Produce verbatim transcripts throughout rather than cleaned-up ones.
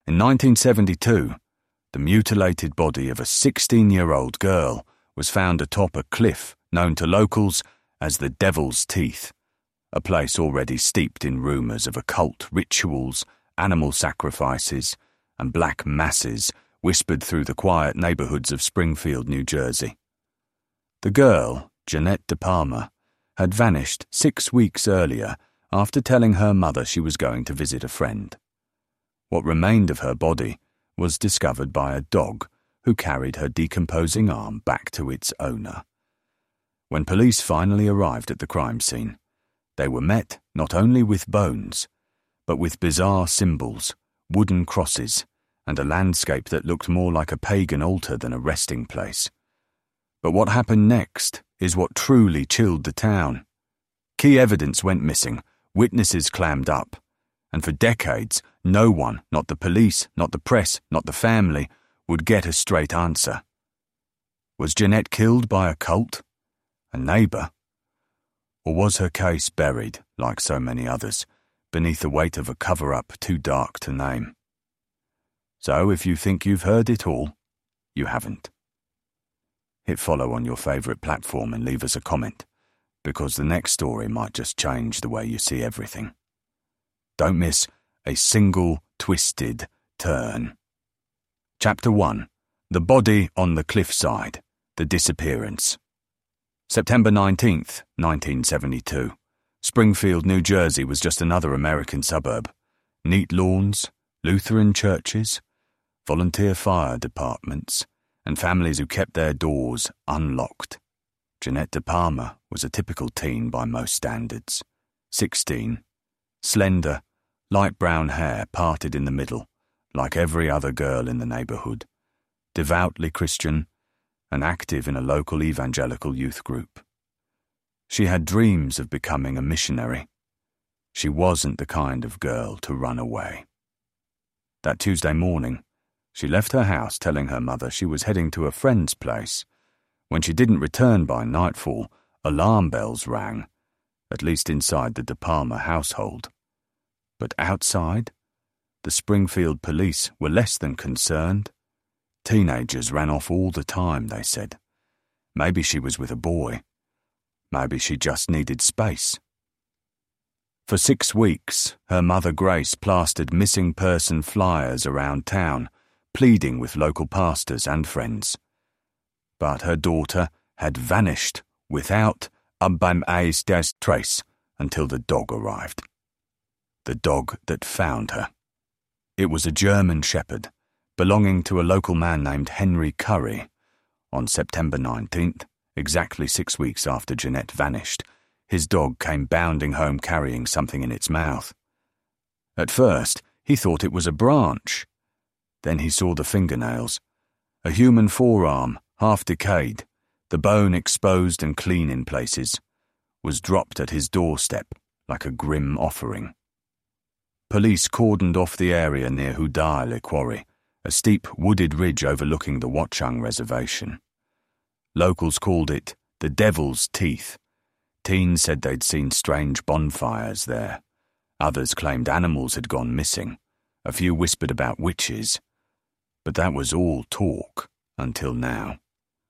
In nineteen seventy-two, the mutilated body of a sixteen-year-old girl was found atop a cliff known to locals as the Devil's Teeth, a place already steeped in rumours of occult rituals, animal sacrifices, and black masses whispered through the quiet neighbourhoods of Springfield, New Jersey. The girl, Jeanette De Palma, had vanished six weeks earlier after telling her mother she was going to visit a friend. What remained of her body was discovered by a dog who carried her decomposing arm back to its owner. When police finally arrived at the crime scene, they were met not only with bones, but with bizarre symbols, wooden crosses, and a landscape that looked more like a pagan altar than a resting place. But what happened next is what truly chilled the town. Key evidence went missing, witnesses clammed up, and for decades, no one, not the police, not the press, not the family, would get a straight answer. Was Jeanette killed by a cult? A neighbour? Or was her case buried, like so many others, beneath the weight of a cover-up too dark to name? So if you think you've heard it all, you haven't. Hit follow on your favourite platform and leave us a comment, because the next story might just change the way you see everything. Don't miss a single twisted turn. Chapter one. The Body on the Cliffside. The Disappearance. September nineteenth, nineteen seventy-two. Springfield, New Jersey was just another American suburb. Neat lawns, Lutheran churches, volunteer fire departments, and families who kept their doors unlocked. Jeanette De Palma was a typical teen by most standards. Sixteen, slender, light brown hair parted in the middle, like every other girl in the neighbourhood, devoutly Christian, and active in a local evangelical youth group. She had dreams of becoming a missionary. She wasn't the kind of girl to run away. That Tuesday morning, she left her house telling her mother she was heading to a friend's place. When she didn't return by nightfall, alarm bells rang, at least inside the De Palma household. But outside, the Springfield police were less than concerned. Teenagers ran off all the time, they said. Maybe she was with a boy. Maybe she just needed space. For six weeks, her mother Grace plastered missing person flyers around town, pleading with local pastors and friends. But her daughter had vanished without a beim Eis des trace until the dog arrived. The dog that found her. It was a German shepherd, belonging to a local man named Henry Curry. On September nineteenth, exactly six weeks after Jeanette vanished, his dog came bounding home carrying something in its mouth. At first, he thought it was a branch. Then he saw the fingernails. A human forearm, half decayed, the bone exposed and clean in places, was dropped at his doorstep like a grim offering. Police cordoned off the area near Hudale Quarry, a steep wooded ridge overlooking the Watchung Reservation. Locals called it the Devil's Teeth. Teens said they'd seen strange bonfires there. Others claimed animals had gone missing. A few whispered about witches. But that was all talk until now.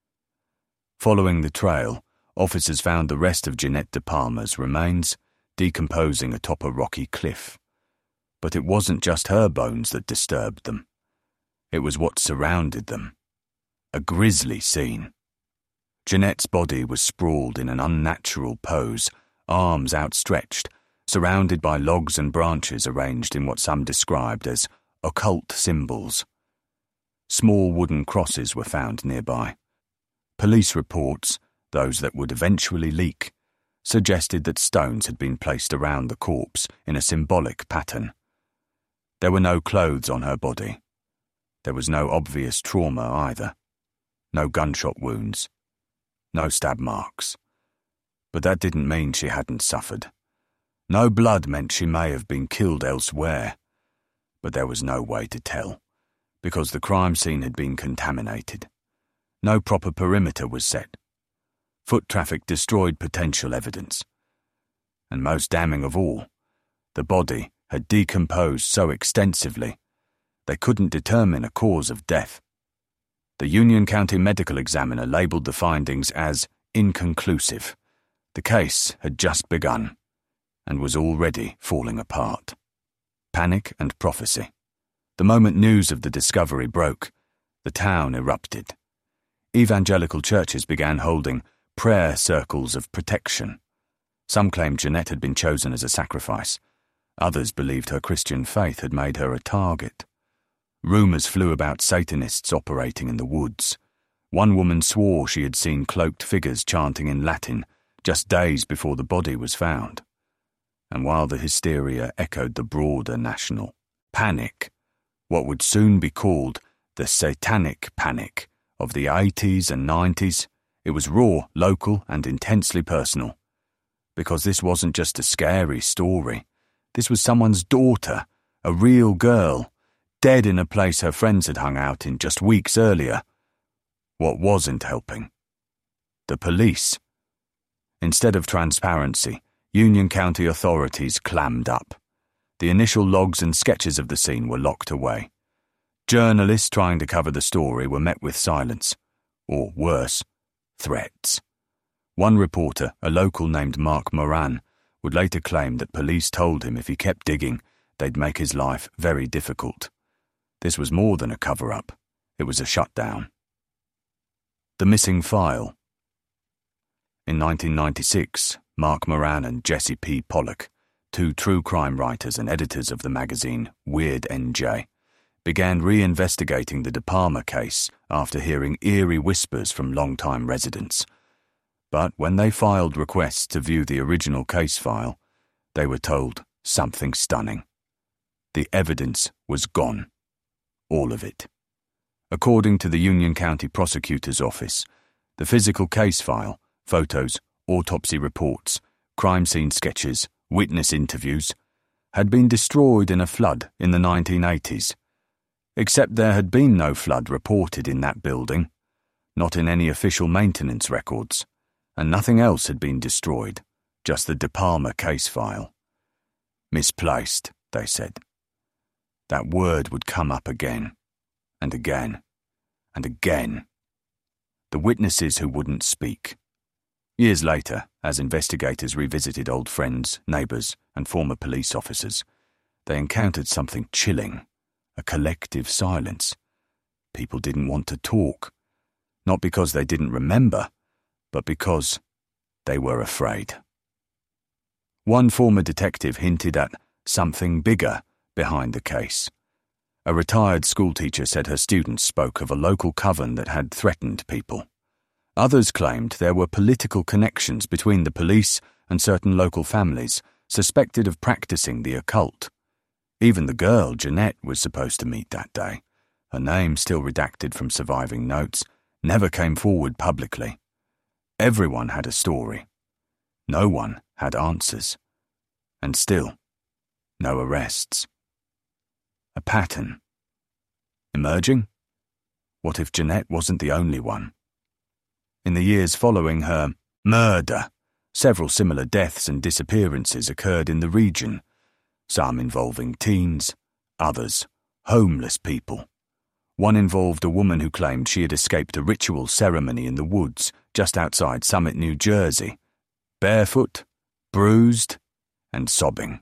Following the trail, officers found the rest of Jeanette De Palma's remains decomposing atop a rocky cliff. But it wasn't just her bones that disturbed them. It was what surrounded them. A grisly scene. Jeanette's body was sprawled in an unnatural pose, arms outstretched, surrounded by logs and branches arranged in what some described as occult symbols. Small wooden crosses were found nearby. Police reports, those that would eventually leak, suggested that stones had been placed around the corpse in a symbolic pattern. There were no clothes on her body. There was no obvious trauma either. No gunshot wounds. No stab marks. But that didn't mean she hadn't suffered. No blood meant she may have been killed elsewhere. But there was no way to tell, because the crime scene had been contaminated. No proper perimeter was set. Foot traffic destroyed potential evidence. And most damning of all, the body had decomposed so extensively they couldn't determine a cause of death. The Union County Medical Examiner labelled the findings as inconclusive. The case had just begun and was already falling apart. Panic and prophecy. The moment news of the discovery broke, the town erupted. Evangelical churches began holding prayer circles of protection. Some claimed Jeanette had been chosen as a sacrifice. Others believed her Christian faith had made her a target. Rumours flew about Satanists operating in the woods. One woman swore she had seen cloaked figures chanting in Latin just days before the body was found. And while the hysteria echoed the broader national panic, what would soon be called the satanic panic of the eighties and nineties, it was raw, local, and intensely personal. Because this wasn't just a scary story. This was someone's daughter, a real girl, dead in a place her friends had hung out in just weeks earlier. What wasn't helping? The police. Instead of transparency, Union County authorities clammed up. The initial logs and sketches of the scene were locked away. Journalists trying to cover the story were met with silence, or worse, threats. One reporter, a local named Mark Moran, would later claim that police told him if he kept digging, they'd make his life very difficult. This was more than a cover-up. It was a shutdown. The missing file. In nineteen ninety-six, Mark Moran and Jesse P. Pollock, two true crime writers and editors of the magazine Weird N J, began re-investigating the De Palma case after hearing eerie whispers from long-time residents. But when they filed requests to view the original case file, they were told something stunning. The evidence was gone. All of it. According to the Union County Prosecutor's Office, the physical case file, photos, autopsy reports, crime scene sketches, witness interviews, had been destroyed in a flood in the nineteen eighties. Except there had been no flood reported in that building, not in any official maintenance records, and nothing else had been destroyed, just the De Palma case file. Misplaced, they said. That word would come up again, and again, and again. The witnesses who wouldn't speak. Years later, as investigators revisited old friends, neighbours, and former police officers, they encountered something chilling, a collective silence. People didn't want to talk, not because they didn't remember, but because they were afraid. One former detective hinted at something bigger behind the case. A retired schoolteacher said her students spoke of a local coven that had threatened people. Others claimed there were political connections between the police and certain local families suspected of practicing the occult. Even the girl, Jeanette, was supposed to meet that day. Her name, still redacted from surviving notes, never came forward publicly. Everyone had a story. No one had answers. And still, no arrests. A pattern. Emerging? What if Jeanette wasn't the only one? In the years following her murder, several similar deaths and disappearances occurred in the region, some involving teens, others homeless people. One involved a woman who claimed she had escaped a ritual ceremony in the woods just outside Summit, New Jersey, barefoot, bruised, and sobbing.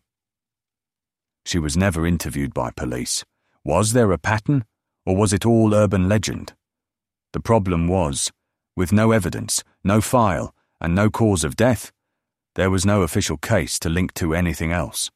She was never interviewed by police. Was there a pattern, or was it all urban legend? The problem was, with no evidence, no file, and no cause of death, there was no official case to link to anything else.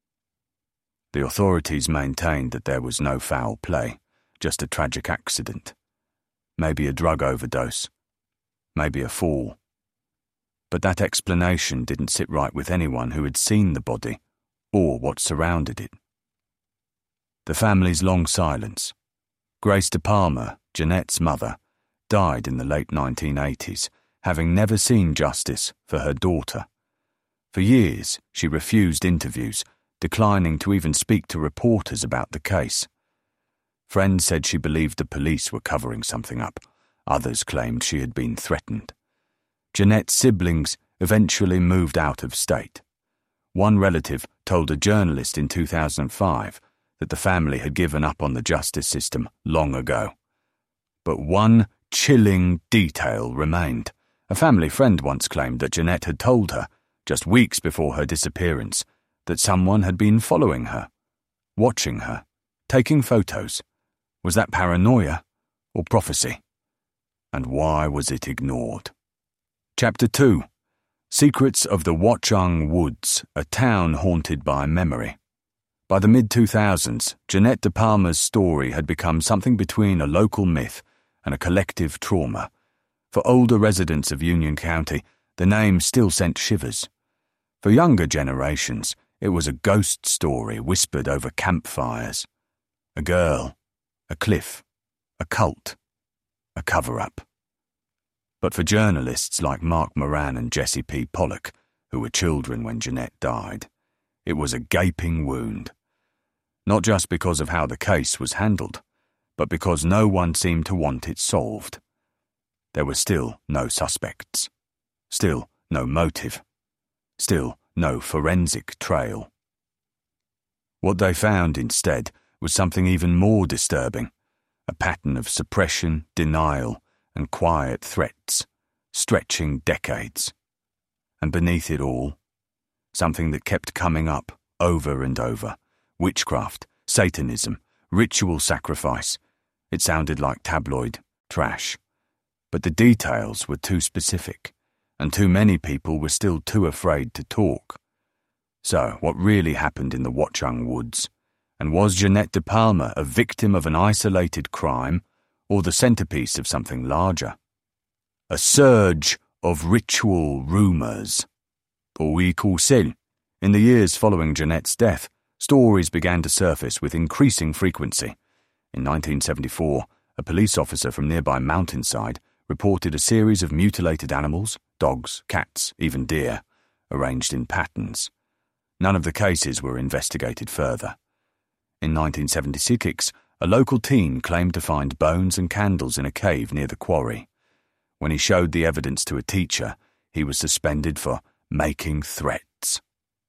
The authorities maintained that there was no foul play, just a tragic accident. Maybe a drug overdose. Maybe a fall. But that explanation didn't sit right with anyone who had seen the body, or what surrounded it. The family's long silence. Grace De Palma, Jeanette's mother, died in the late nineteen eighties, having never seen justice for her daughter. For years, she refused interviews, declining to even speak to reporters about the case. Friends said she believed the police were covering something up. Others claimed she had been threatened. Jeanette's siblings eventually moved out of state. One relative told a journalist in two thousand five that the family had given up on the justice system long ago. But one chilling detail remained. A family friend once claimed that Jeanette had told her, just weeks before her disappearance, that someone had been following her, watching her, taking photos. Was that paranoia or prophecy? And why was it ignored? Chapter two. Secrets of the Watchung Woods, a town haunted by memory. By the mid two thousands, Jeanette De Palma's story had become something between a local myth and a collective trauma. For older residents of Union County, the name still sent shivers. For younger generations, it was a ghost story whispered over campfires. A girl, a cliff, a cult, a cover-up. But for journalists like Mark Moran and Jesse P. Pollock, who were children when Jeanette died, it was a gaping wound. Not just because of how the case was handled, but because no one seemed to want it solved. There were still no suspects. Still no motive. Still no forensic trail. What they found instead was something even more disturbing, a pattern of suppression, denial, and quiet threats, stretching decades. And beneath it all, something that kept coming up over and over, witchcraft, Satanism, ritual sacrifice. It sounded like tabloid trash. But the details were too specific, and too many people were still too afraid to talk. So, what really happened in the Watchung Woods? And was Jeanette De Palma a victim of an isolated crime, or the centerpiece of something larger? A surge of ritual rumours. Oui, Courcelles. In the years following Jeanette's death, stories began to surface with increasing frequency. In nineteen seventy-four, a police officer from nearby Mountainside reported a series of mutilated animals, dogs, cats, even deer, arranged in patterns. None of the cases were investigated further. In nineteen seventy-six, a local teen claimed to find bones and candles in a cave near the quarry. When he showed the evidence to a teacher, he was suspended for making threats.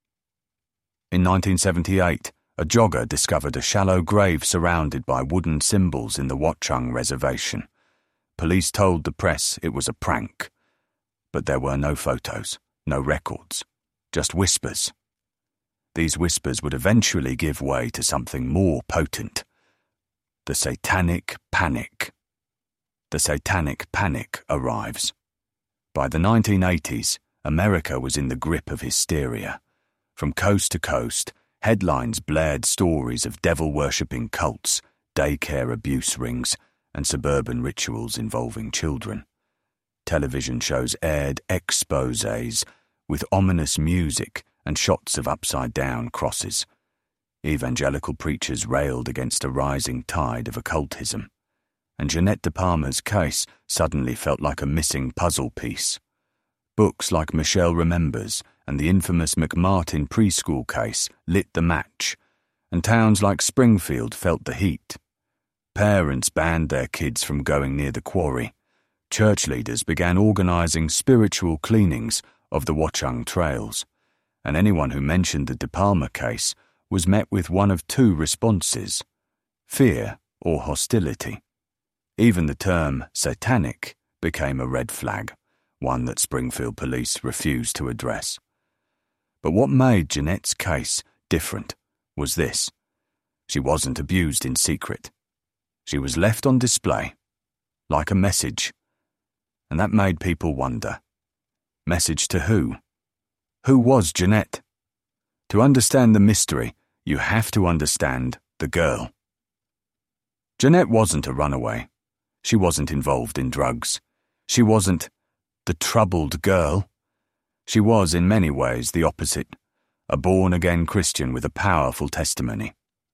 In nineteen seventy-eight, a jogger discovered a shallow grave surrounded by wooden symbols in the Watchung Reservation. Police told the press it was a prank. But there were no photos, no records, just whispers. These whispers would eventually give way to something more potent. The Satanic Panic. The Satanic Panic arrives. By the nineteen eighties, America was in the grip of hysteria. From coast to coast, headlines blared stories of devil-worshipping cults, daycare abuse rings, and suburban rituals involving children. Television shows aired exposés with ominous music and shots of upside-down crosses. Evangelical preachers railed against a rising tide of occultism, and Jeanette De Palma's case suddenly felt like a missing puzzle piece. Books like Michelle Remembers and the infamous McMartin preschool case lit the match, and towns like Springfield felt the heat. Parents banned their kids from going near the quarry. Church leaders began organising spiritual cleanings of the Watchung trails, and anyone who mentioned the De Palma case was met with one of two responses: fear or hostility. Even the term satanic became a red flag, one that Springfield police refused to address. But what made Jeanette's case different was this: she wasn't abused in secret. She was left on display, like a message. And that made people wonder. Message to who? Who was Jeanette? To understand the mystery, you have to understand the girl. Jeanette wasn't a runaway. She wasn't involved in drugs. She wasn't the troubled girl. She was, in many ways, the opposite, a born-again Christian with a powerful testimony.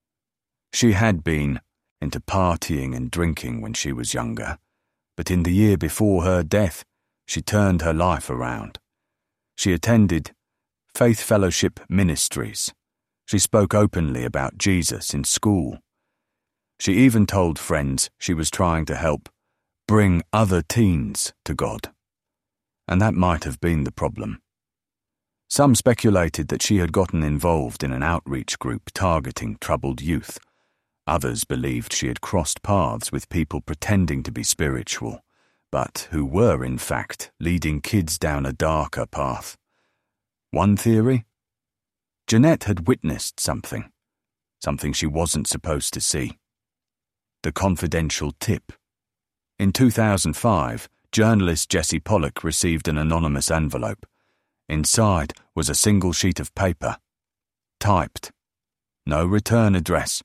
She had been into partying and drinking when she was younger, but in the year before her death, she turned her life around. She attended Faith Fellowship Ministries. She spoke openly about Jesus in school. She even told friends she was trying to help bring other teens to God. And that might have been the problem. Some speculated that she had gotten involved in an outreach group targeting troubled youth. Others believed she had crossed paths with people pretending to be spiritual, but who were, in fact, leading kids down a darker path. One theory? Jeanette had witnessed something, something she wasn't supposed to see. The confidential tip. In two thousand five, journalist Jesse Pollock received an anonymous envelope. Inside was a single sheet of paper. Typed. No return address.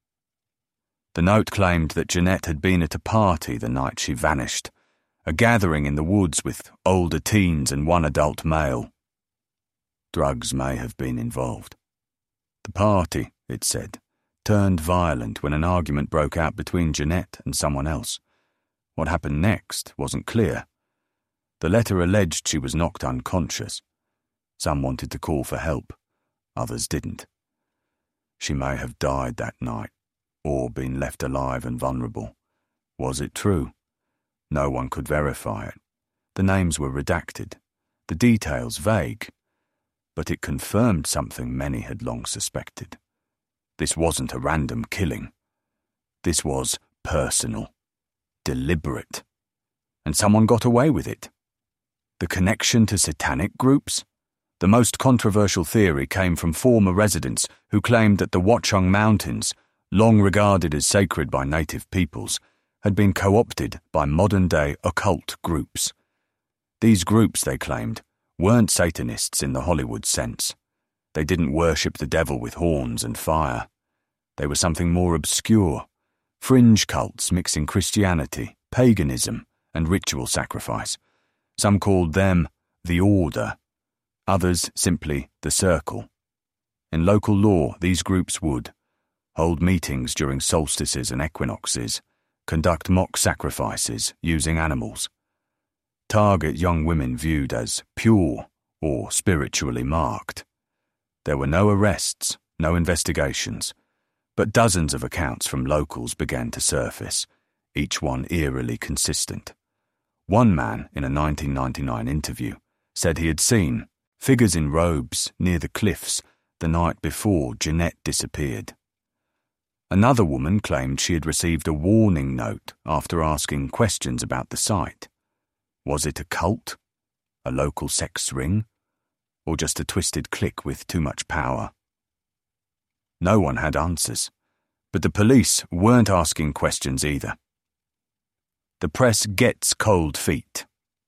The note claimed that Jeanette had been at a party the night she vanished, a gathering in the woods with older teens and one adult male. Drugs may have been involved. The party, it said, turned violent when an argument broke out between Jeanette and someone else. What happened next wasn't clear. The letter alleged she was knocked unconscious. Some wanted to call for help, others didn't. She may have died that night, or been left alive and vulnerable. Was it true? No one could verify it. The names were redacted, the details vague, but it confirmed something many had long suspected. This wasn't a random killing. This was personal, deliberate, and someone got away with it. The connection to satanic groups? The most controversial theory came from former residents who claimed that the Watchung Mountains, long regarded as sacred by native peoples, had been co-opted by modern-day occult groups. These groups, they claimed, weren't Satanists in the Hollywood sense. They didn't worship the devil with horns and fire. They were something more obscure, fringe cults mixing Christianity, paganism, and ritual sacrifice. Some called them the Order, others simply the Circle. In local law, these groups would hold meetings during solstices and equinoxes, conduct mock sacrifices using animals, target young women viewed as pure or spiritually marked. There were no arrests, no investigations, but dozens of accounts from locals began to surface, each one eerily consistent. One man, in a nineteen ninety-nine interview, said he had seen figures in robes near the cliffs the night before Jeanette disappeared. Another woman claimed she had received a warning note after asking questions about the site. Was it a cult, a local sex ring, or just a twisted clique with too much power? No one had answers, but the police weren't asking questions either. The press gets cold feet.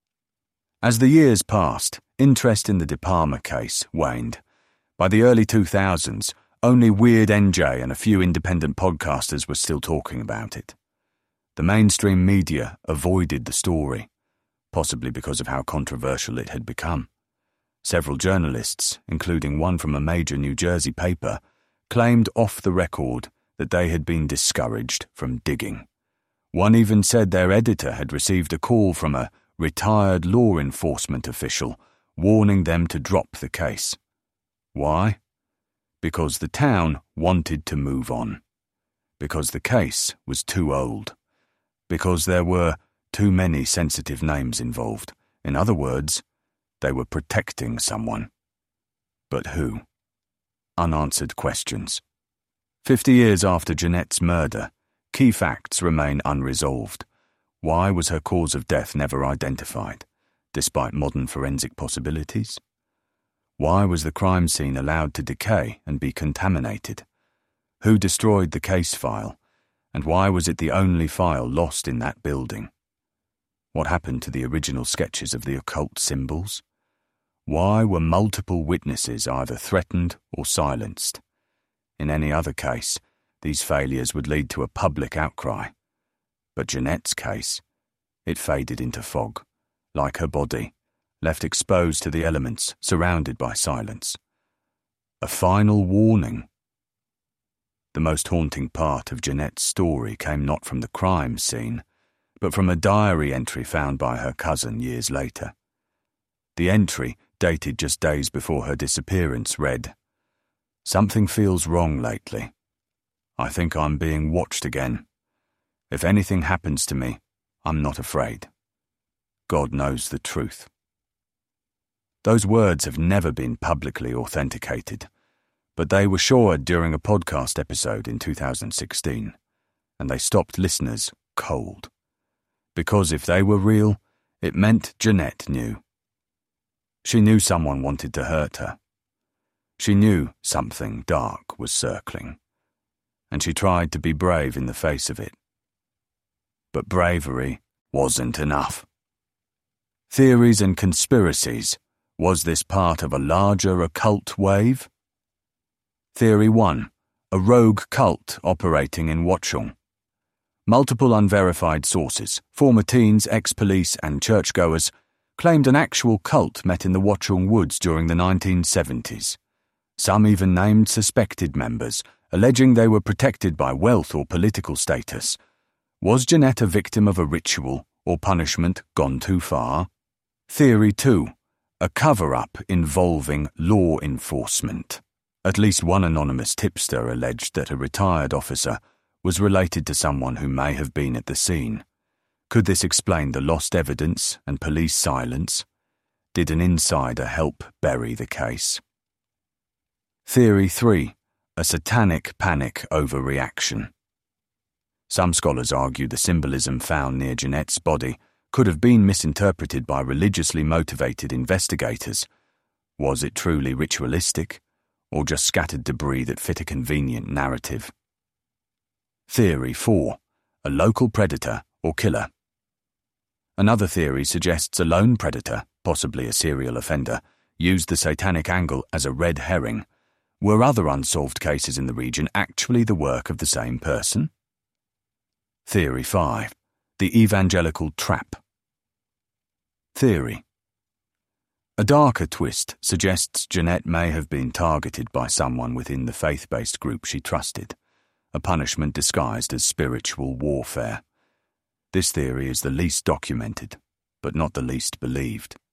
As the years passed, interest in the De Palma case waned. By the early two thousands, only Weird N J and a few independent podcasters were still talking about it. The mainstream media avoided the story, possibly because of how controversial it had become. Several journalists, including one from a major New Jersey paper, claimed off the record that they had been discouraged from digging. One even said their editor had received a call from a retired law enforcement official warning them to drop the case. Why? Because the town wanted to move on. Because the case was too old. Because there were too many sensitive names involved. In other words, they were protecting someone. But who? Unanswered questions. Fifty years after Jeanette's murder, key facts remain unresolved. Why was her cause of death never identified, despite modern forensic possibilities? Why was the crime scene allowed to decay and be contaminated? Who destroyed the case file, and why was it the only file lost in that building? What happened to the original sketches of the occult symbols? Why were multiple witnesses either threatened or silenced? In any other case, these failures would lead to a public outcry. But Jeanette's case, it faded into fog, like her body, left exposed to the elements, surrounded by silence. A final warning. The most haunting part of Jeanette's story came not from the crime scene, but from a diary entry found by her cousin years later. The entry, dated just days before her disappearance, read, "Something feels wrong lately. I think I'm being watched again. If anything happens to me, I'm not afraid. God knows the truth." Those words have never been publicly authenticated, but they were shored during a podcast episode in two thousand sixteen, and they stopped listeners cold. Because if they were real, it meant Jeanette knew. She knew someone wanted to hurt her. She knew something dark was circling, and she tried to be brave in the face of it. But bravery wasn't enough. Theories and conspiracies. Was this part of a larger occult wave? Theory one. A rogue cult operating in Watchung. Multiple unverified sources, former teens, ex-police and churchgoers, claimed an actual cult met in the Watchung woods during the nineteen seventies. Some even named suspected members, alleging they were protected by wealth or political status. Was Jeanette a victim of a ritual or punishment gone too far? Theory two. A cover-up involving law enforcement. At least one anonymous tipster alleged that a retired officer was related to someone who may have been at the scene. Could this explain the lost evidence and police silence? Did an insider help bury the case? Theory three. A satanic panic overreaction. Some scholars argue the symbolism found near Jeanette's body could have been misinterpreted by religiously motivated investigators. Was it truly ritualistic, or just scattered debris that fit a convenient narrative? Theory four. A local predator or killer. Another theory suggests a lone predator, possibly a serial offender, used the satanic angle as a red herring. Were other unsolved cases in the region actually the work of the same person? Theory five. The evangelical trap. Theory. A darker twist suggests Jeanette may have been targeted by someone within the faith-based group she trusted, a punishment disguised as spiritual warfare. This theory is the least documented, but not the least believed.